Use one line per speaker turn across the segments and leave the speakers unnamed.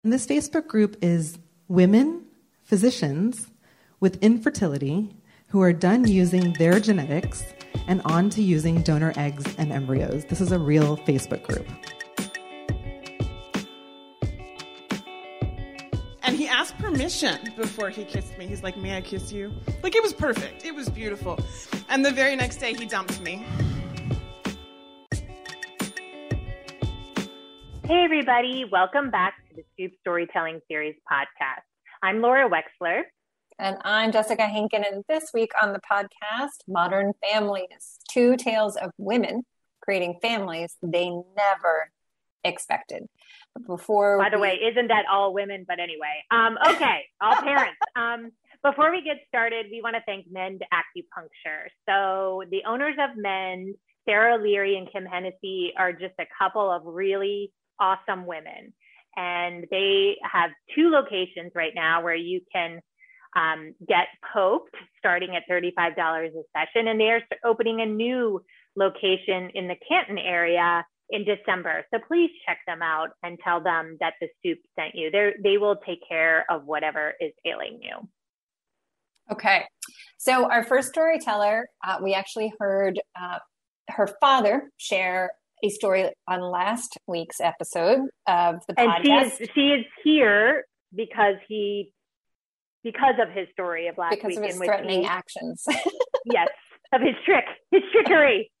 And this Facebook group is women, physicians with infertility who are done using their genetics and on to using donor eggs and embryos. This is a real Facebook group.
And he asked permission before he kissed me. He's like, may I kiss you? Like, it was perfect. It was beautiful. And the very next day, he dumped me.
Hey, everybody. Welcome back to the Stoop Storytelling Series podcast. I'm Laura Wexler.
And I'm Jessica Henkin. And this week on the podcast, Modern Families, two tales of women creating families they never expected.
By the way, isn't that all women? But anyway, okay, all parents. Before we get started, we want to thank Mend Acupuncture. So the owners of Mend, Sarah Leary and Kim Hennessy, are just a couple of really awesome women. And they have two locations right now where you can get poked starting at $35 a session. And they are opening a new location in the Canton area in December. So please check them out and tell them that the Stoop sent you. They will take care of whatever is ailing you.
Okay. So our first storyteller, we actually heard her father share a story on last week's episode of the podcast.
And she is here because of his story of last week.
Because of his threatening actions.
Yes, of his trickery.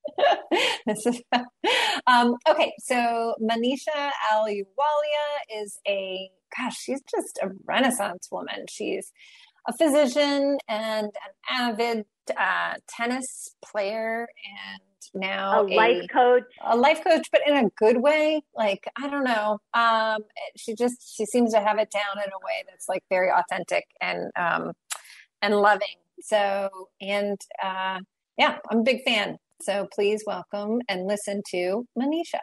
Okay, so Manisha Ahluwalia is she's just a Renaissance woman. She's a physician and an avid tennis player, and now
a life coach,
but in a good way. Like, I don't know. She seems to have it down in a way that's like very authentic and loving. So, and yeah, I'm a big fan. So please welcome and listen to Manisha.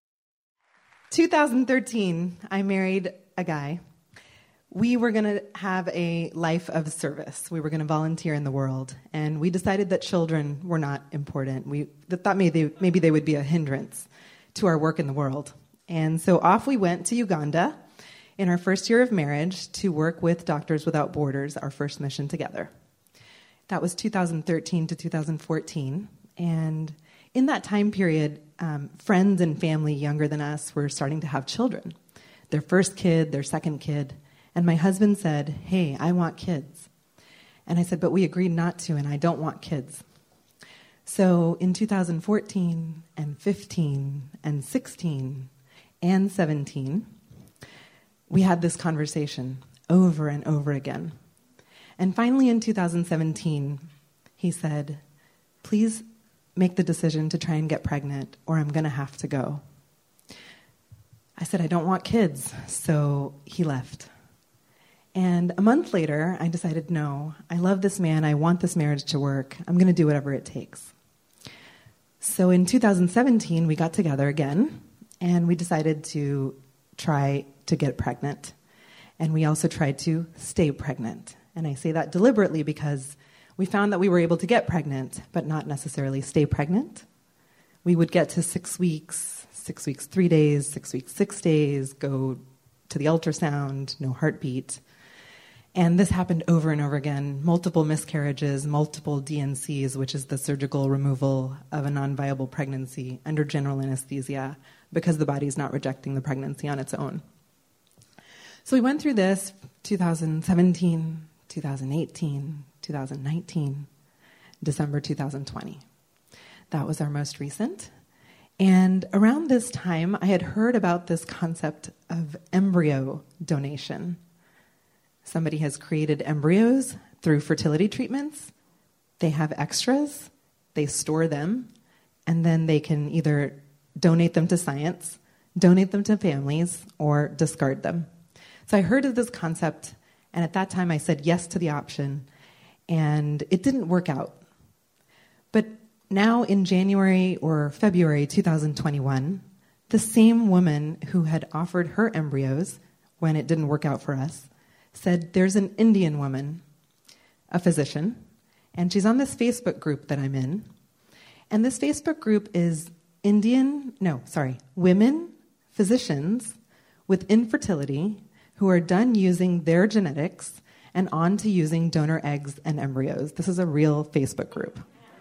2013, I married a guy. We were going to have a life of service. We were going to volunteer in the world. And we decided that children were not important. We thought maybe they would be a hindrance to our work in the world. And so off we went to Uganda in our first year of marriage to work with Doctors Without Borders, our first mission together. That was 2013 to 2014. And in that time period, friends and family younger than us were starting to have children. Their first kid, their second kid. And my husband said, hey, I want kids. And I said, but we agreed not to, and I don't want kids. So in 2014 and 15 and 16 and 17, we had this conversation over and over again. And finally in 2017, he said, please make the decision to try and get pregnant, or I'm going to have to go. I said, I don't want kids. So he left. And a month later, I decided, no, I love this man. I want this marriage to work. I'm going to do whatever it takes. So in 2017, we got together again, and we decided to try to get pregnant. And we also tried to stay pregnant. And I say that deliberately because we found that we were able to get pregnant, but not necessarily stay pregnant. We would get to 6 weeks, 3 days, 6 weeks, 6 days, go to the ultrasound, no heartbeat. And this happened over and over again, multiple miscarriages, multiple DNCs, which is the surgical removal of a non-viable pregnancy under general anesthesia because the body's not rejecting the pregnancy on its own. So we went through this 2017, 2018, 2019, December 2020. That was our most recent. And around this time, I had heard about this concept of embryo donation. Somebody has created embryos through fertility treatments. They have extras, they store them, and then they can either donate them to science, donate them to families, or discard them. So I heard of this concept, and at that time I said yes to the option, and it didn't work out. But now in January or February 2021, the same woman who had offered her embryos when it didn't work out for us said there's an Indian woman, a physician, and she's on this Facebook group that I'm in. And this Facebook group is women, physicians with infertility who are done using their genetics and on to using donor eggs and embryos. This is a real Facebook group.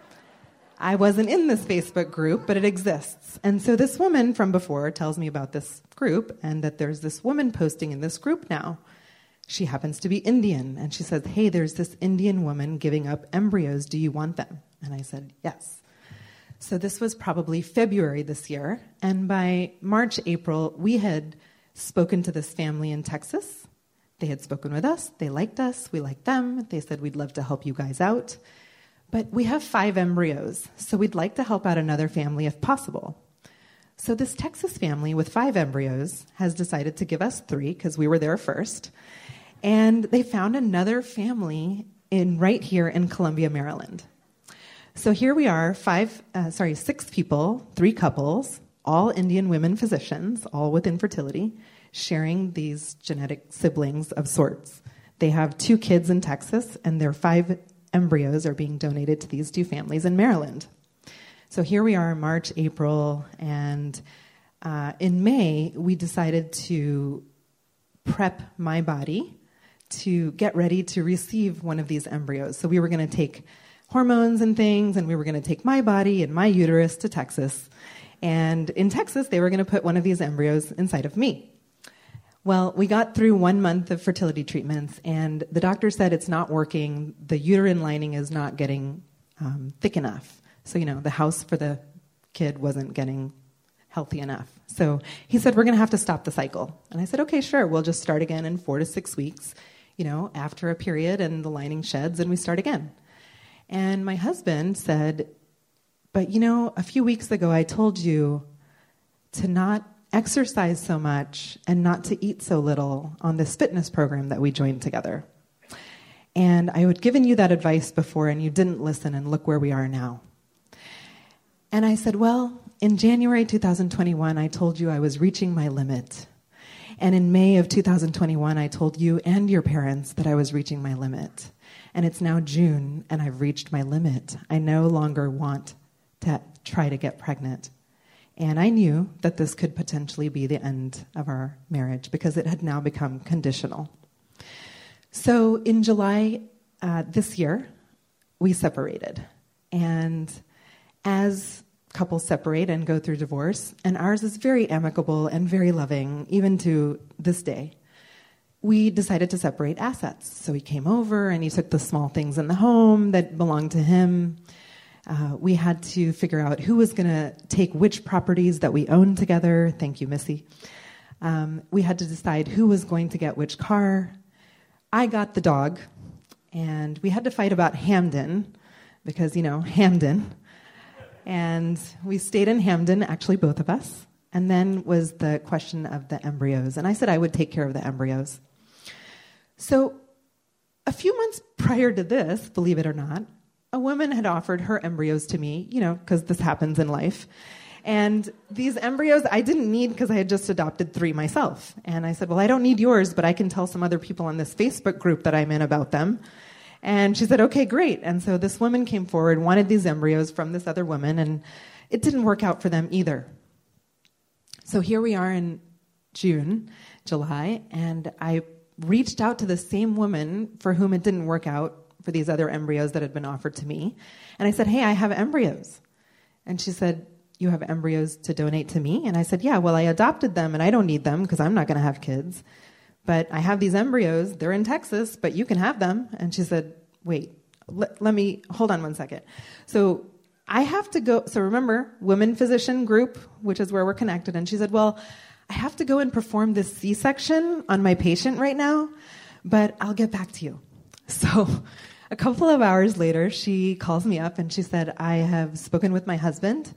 I wasn't in this Facebook group, but it exists. And so this woman from before tells me about this group and that there's this woman posting in this group now. She happens to be Indian, and she says, hey, there's this Indian woman giving up embryos. Do you want them? And I said, yes. So this was probably February this year, and by March, April, we had spoken to this family in Texas. They had spoken with us. They liked us. We liked them. They said, we'd love to help you guys out. But we have 5 embryos, so we'd like to help out another family if possible. So this Texas family with 5 embryos has decided to give us 3 because we were there first. And they found another family right here in Columbia, Maryland. So here we are, 6 people, 3 couples, all Indian women physicians, all with infertility, sharing these genetic siblings of sorts. They have 2 kids in Texas, and their 5 embryos are being donated to these 2 families in Maryland. So here we are in March, April, and in May, we decided to prep my body to get ready to receive one of these embryos. So we were going to take hormones and things, and we were going to take my body and my uterus to Texas. And in Texas, they were going to put one of these embryos inside of me. Well, we got through 1 month of fertility treatments, and the doctor said it's not working. The uterine lining is not getting thick enough. So, the house for the kid wasn't getting healthy enough. So he said, we're going to have to stop the cycle. And I said, okay, sure. We'll just start again in 4 to 6 weeks, after a period, and the lining sheds, and we start again. And my husband said, but, a few weeks ago I told you to not exercise so much and not to eat so little on this fitness program that we joined together. And I had given you that advice before, and you didn't listen, and look where we are now. And I said, well, in January 2021, I told you I was reaching my limit. And in May of 2021, I told you and your parents that I was reaching my limit. And it's now June, and I've reached my limit. I no longer want to try to get pregnant. And I knew that this could potentially be the end of our marriage because it had now become conditional. So in July this year, we separated. And as couples separate and go through divorce, and ours is very amicable and very loving, even to this day, we decided to separate assets. So he came over and he took the small things in the home that belonged to him. We had to figure out who was going to take which properties that we owned together. Thank you, Missy. We had to decide who was going to get which car. I got the dog, and we had to fight about Hamden because, Hamden. And we stayed in Hamden, actually both of us. And then was the question of the embryos. And I said I would take care of the embryos. So a few months prior to this, believe it or not, a woman had offered her embryos to me, because this happens in life. And these embryos I didn't need because I had just adopted 3 myself. And I said, well, I don't need yours, but I can tell some other people on this Facebook group that I'm in about them. And she said, okay, great. And so this woman came forward, wanted these embryos from this other woman, and it didn't work out for them either. So here we are in July, and I reached out to the same woman for whom it didn't work out for these other embryos that had been offered to me. And I said, hey, I have embryos. And she said, you have embryos to donate to me? And I said, yeah, well, I adopted them, and I don't need them because I'm not going to have kids. But I have these embryos. They're in Texas, but you can have them. And she said, wait, let me, hold on one second. So I have to go, so remember, women physician group, which is where we're connected. And she said, well, I have to go and perform this C-section on my patient right now, but I'll get back to you. So a couple of hours later, she calls me up and she said, I have spoken with my husband.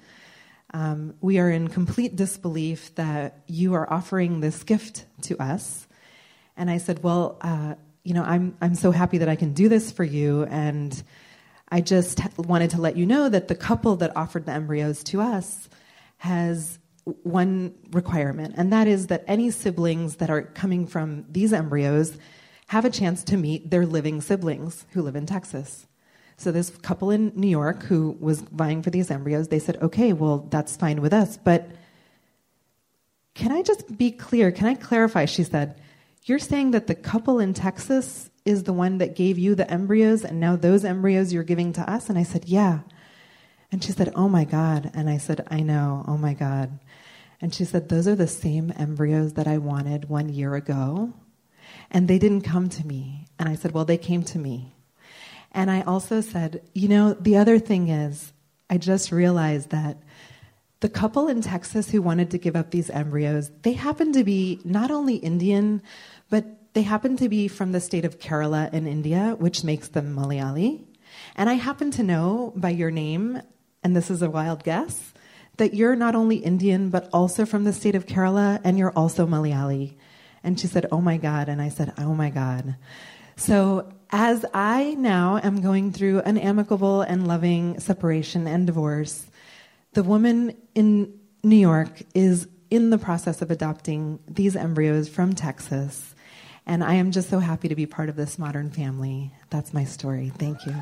We are in complete disbelief that you are offering this gift to us. And I said, well, I'm so happy that I can do this for you. And I just wanted to let you know that the couple that offered the embryos to us has one requirement, and that is that any siblings that are coming from these embryos have a chance to meet their living siblings who live in Texas. So this couple in New York who was vying for these embryos, they said, okay, well, that's fine with us, but can I just be clear? Can I clarify? She said, you're saying that the couple in Texas is the one that gave you the embryos, and now those embryos you're giving to us? And I said, yeah. And she said, oh my God. And I said, I know, oh my God. And she said, those are the same embryos that I wanted 1 year ago. And they didn't come to me. And I said, well, they came to me. And I also said, the other thing is, I just realized that the couple in Texas who wanted to give up these embryos, they happen to be not only Indian, but they happen to be from the state of Kerala in India, which makes them Malayali. And I happen to know by your name, and this is a wild guess, that you're not only Indian, but also from the state of Kerala, and you're also Malayali. And she said, oh my God. And I said, oh my God. So as I now am going through an amicable and loving separation and divorce, the woman in New York is in the process of adopting these embryos from Texas. And I am just so happy to be part of this modern family. That's my story. Thank you.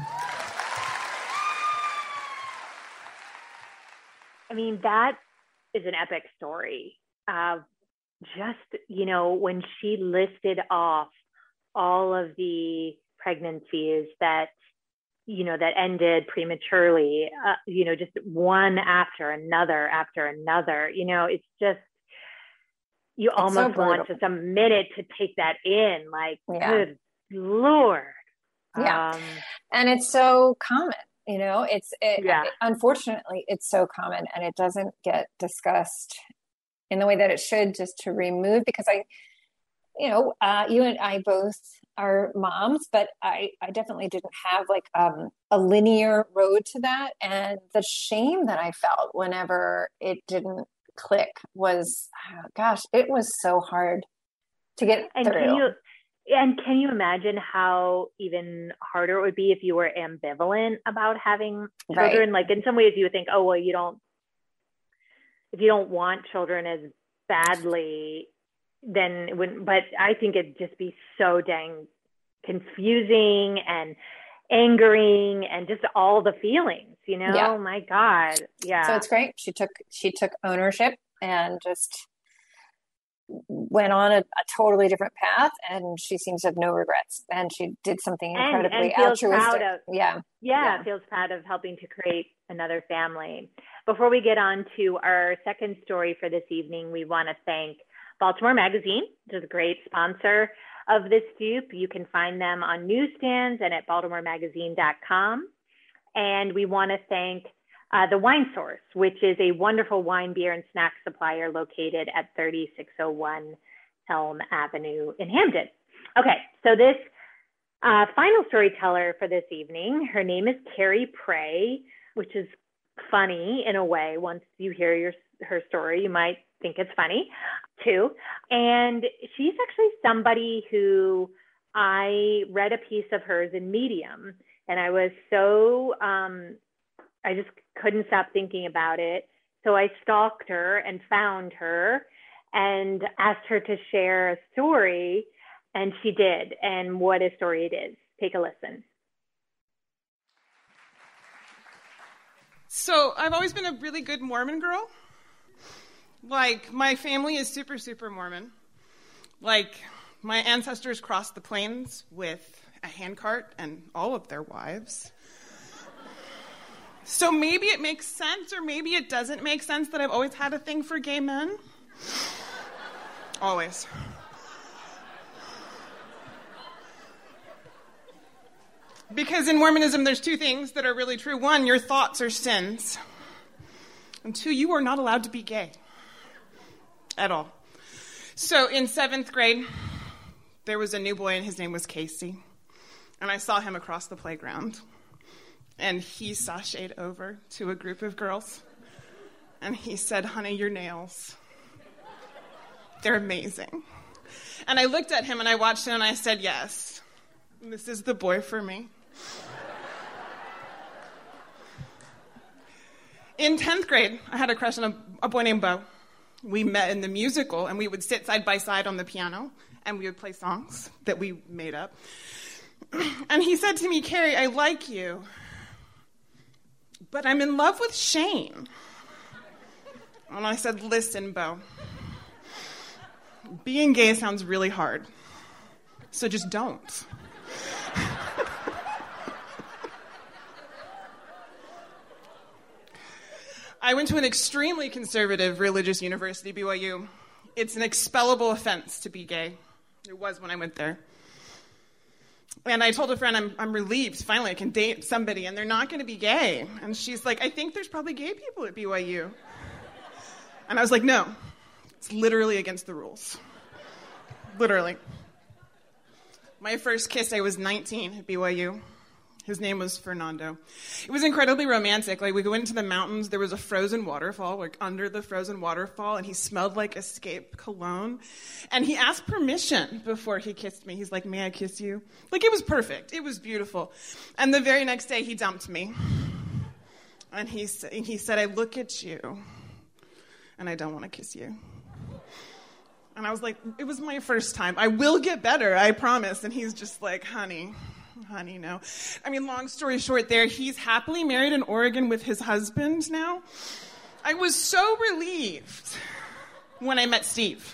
I mean, that is an epic story. When she listed off all of the pregnancies that ended prematurely, just one after another, it's just, you it's almost so want just a minute to take that in, like, good Lord.
Yeah. And it's so common, unfortunately, it's so common, and it doesn't get discussed in the way that it should, just to remove, because you and I both are moms, but I definitely didn't have like a linear road to that. And the shame that I felt whenever it didn't click was, it was so hard to get through.
Can you imagine how even harder it would be if you were ambivalent about having children? Right. Like, in some ways you would think, oh, well, if you don't want children as badly, then it wouldn't, but I think it'd just be so dang confusing and angering and just all the feelings, Yeah. Oh my God. Yeah.
So it's great. She took ownership and just went on a totally different path, and she seems to have no regrets, and she did something incredibly altruistic.
Feels proud of helping to create another family. Before we get on to our second story for this evening, we want to thank Baltimore Magazine, which is a great sponsor of this Stoop. You can find them on newsstands and at baltimoremagazine.com. And we want to thank The Wine Source, which is a wonderful wine, beer, and snack supplier located at 3601 Elm Avenue in Hamden. Okay, so this final storyteller for this evening, her name is Carrie Prey, which is funny in a way. Once you hear her story, you might think it's funny too. And she's actually somebody who I read a piece of hers in Medium, and I was so, I just couldn't stop thinking about it. So I stalked her and found her and asked her to share a story, and she did. And what a story it is. Take a listen.
So I've always been a really good Mormon girl. Like, my family is super, super Mormon. Like, my ancestors crossed the plains with a handcart and all of their wives. So maybe it makes sense, or maybe it doesn't make sense, that I've always had a thing for gay men. Always. Because in Mormonism, there's two things that are really true. One, your thoughts are sins. And two, you are not allowed to be gay. At all. So in 7th grade, there was a new boy, and his name was Casey. And I saw him across the playground. And he sashayed over to a group of girls. And he said, honey, your nails, they're amazing. And I looked at him, and I watched him, and I said, yes, this is the boy for me. In 10th grade, I had a crush on a boy named Bo. We met in the musical, and we would sit side by side on the piano, and we would play songs that we made up. And he said to me, Carrie, I like you, but I'm in love with Shane. And I said, listen, Bo, being gay sounds really hard. So just don't. I went to an extremely conservative religious university, BYU. It's an expellable offense to be gay. It was when I went there. And I told a friend, I'm relieved, finally I can date somebody, and they're not going to be gay. And she's like, I think there's probably gay people at BYU. And I was like, no, it's literally against the rules. Literally. My first kiss, I was 19 at BYU. His name was Fernando. It was incredibly romantic. Like, we went into the mountains. There was a frozen waterfall, like under the frozen waterfall, and he smelled like Escape cologne. And he asked permission before he kissed me. He's like, may I kiss you? Like, it was perfect. It was beautiful. And the very next day, he dumped me. And he said, I look at you, and I don't want to kiss you. And I was like, it was my first time. I will get better, I promise. And he's just like, honey, no. I mean, long story short there, he's happily married in Oregon with his husband now. I was so relieved when I met Steve.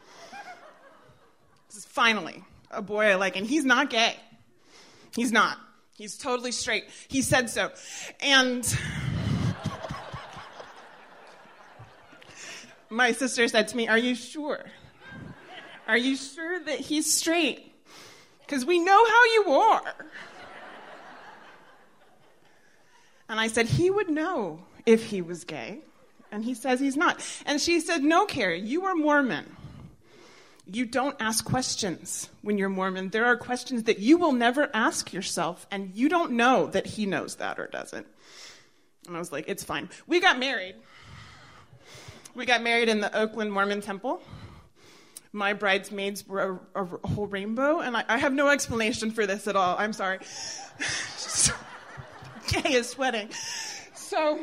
This is finally a boy I like, and he's not gay. He's not. He's totally straight. He said so. And my sister said to me, are you sure? Are you sure that he's straight? Because we know how you are. And I said, he would know if he was gay. And he says he's not. And she said, no, Carrie, you are Mormon. You don't ask questions when you're Mormon. There are questions that you will never ask yourself, and you don't know that he knows that or doesn't. And I was like, it's fine. We got married. We got married in the Oakland Mormon Temple. My bridesmaids were a whole rainbow, and I have no explanation for this at all. I'm sorry. Just gayest wedding. So,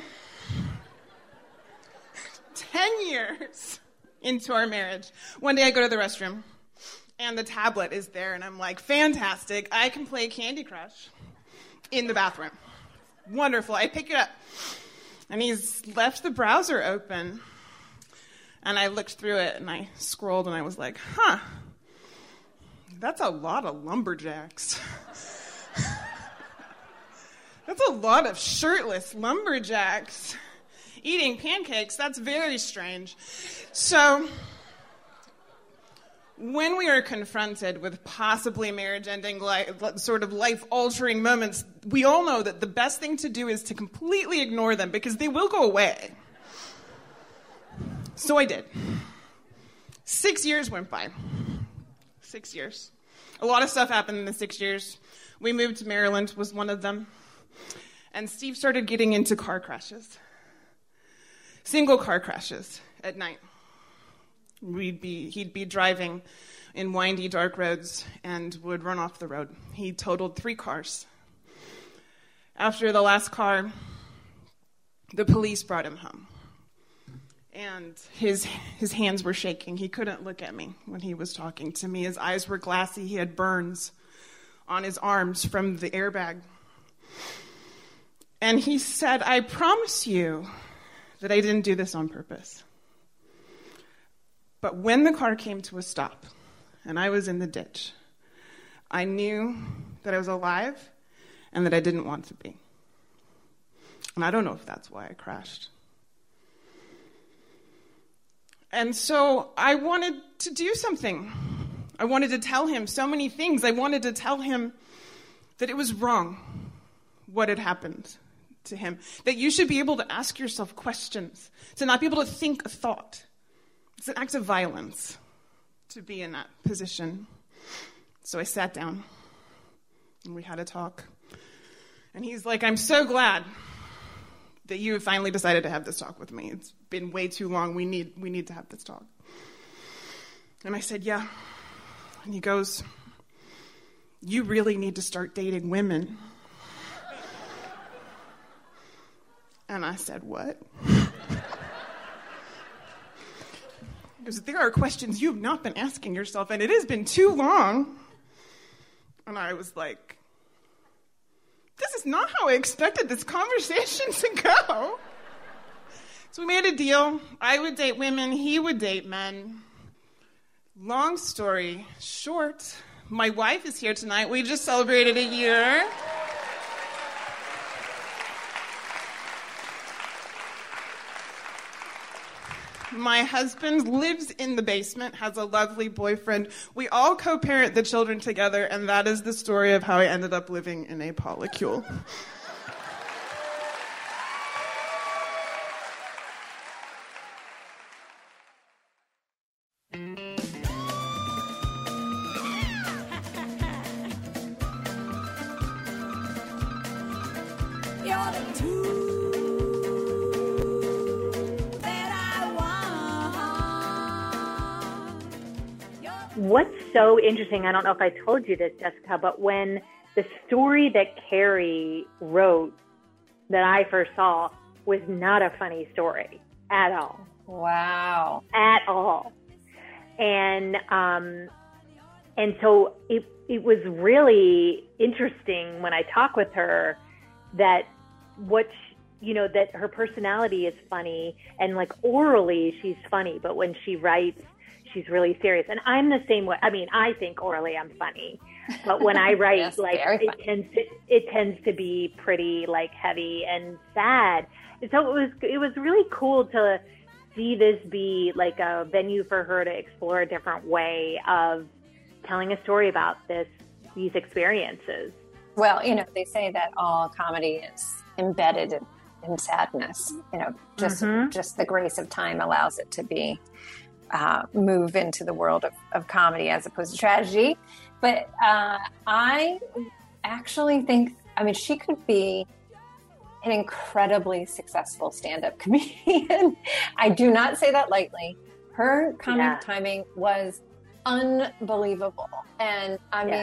10 years into our marriage, one day I go to the restroom, and the tablet is there, and I'm like, fantastic, I can play Candy Crush in the bathroom. Wonderful. I pick it up, and he's left the browser open. And I looked through it, and I scrolled, and I was like, that's a lot of lumberjacks. That's a lot of shirtless lumberjacks eating pancakes. That's very strange. So when we are confronted with possibly marriage-ending, sort of life-altering moments, we all know that the best thing to do is to completely ignore them, because they will go away. So I did. 6 years went by. 6 years. A lot of stuff happened in the 6 years. We moved to Maryland, was one of them. And Steve started getting into car crashes. Single car crashes at night. He'd be driving in windy, dark roads and would run off the road. He totaled 3 cars. After the last car, the police brought him home. And his hands were shaking. He couldn't look at me when he was talking to me. His eyes were glassy. He had burns on his arms from the airbag. And he said, I promise you that I didn't do this on purpose. But when the car came to a stop and I was in the ditch, I knew that I was alive and that I didn't want to be. And I don't know if that's why I crashed. And so I wanted to do something. I wanted to tell him so many things. I wanted to tell him that it was wrong what had happened to him. That you should be able to ask yourself questions, to not be able to think a thought. It's an act of violence to be in that position. So I sat down and we had a talk. And he's like, I'm so glad that you have finally decided to have this talk with me. It's been way too long. We need to have this talk. And I said, yeah. And he goes, you really need to start dating women. And I said, what? Because there are questions you have not been asking yourself, and it has been too long. And I was like, this is not how I expected this conversation to go. So we made a deal. I would date women, he would date men. Long story short, My wife is here tonight. We just celebrated a year. My husband lives in the basement, has a lovely boyfriend. We all co-parent the children together, and that is the story of how I ended up living in a polycule.
What's so interesting, I don't know if I told you this, Jessica, but when the story that Carrie wrote that I first saw was not a funny story at all.
Wow.
At all. And so it was really interesting when I talk with her that that her personality is funny, and like orally she's funny, but when she writes, she's really serious. And I'm the same way. I mean, I think orally I'm funny, but when I write,
yes,
like it tends to be pretty like heavy and sad. And so it was really cool to see this be like a venue for her to explore a different way of telling a story about these experiences.
Well, they say that all comedy is embedded in sadness. Just the grace of time allows it to be move into the world of comedy as opposed to tragedy. But I actually think, she could be an incredibly successful stand-up comedian. I do not say that lightly. Her comic timing was unbelievable. And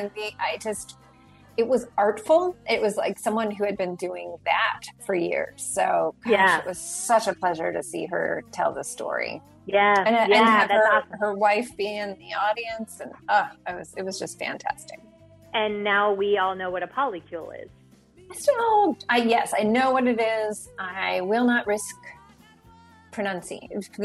it was artful. It was like someone who had been doing that for years. So it was such a pleasure to see her tell the story.
Yeah.
And have her wife be in the audience. And it was just fantastic.
And now we all know what a polycule is.
Yes, I know what it is. I will not risk pronouncing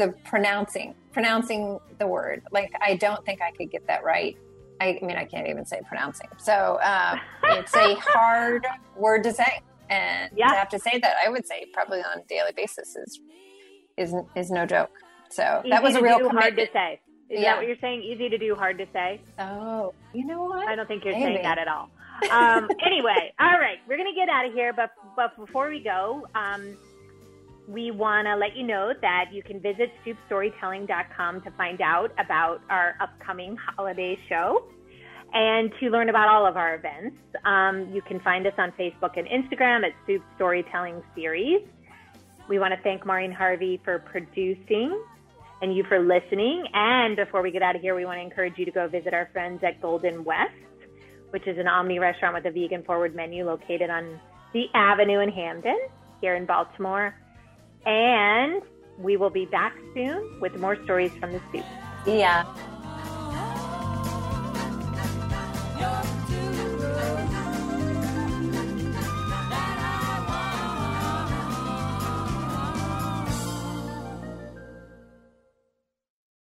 the word. Like, I don't think I could get that right. I can't even say pronouncing. So it's a hard word to say. And to have to say that, I would say probably on a daily basis is no joke. So
easy
that was a real
commitment. Hard to say. Is that
Yeah.
what you're saying? Easy to do, hard to say?
Oh, you know what?
I don't think you're
Maybe.
saying that at all. Anyway, all right, we're going to get out of here. But before we go, we want to let you know that you can visit stoopstorytelling.com to find out about our upcoming holiday show and to learn about all of our events. You can find us on Facebook and Instagram at Stoop Storytelling Series. We want to thank Maureen Harvey for producing and you for listening. And before we get out of here, we want to encourage you to go visit our friends at Golden West, which is an omni restaurant with a vegan-forward menu located on the Avenue in Hamden here in Baltimore. And we will be back soon with more stories from the Stoop.
Yeah.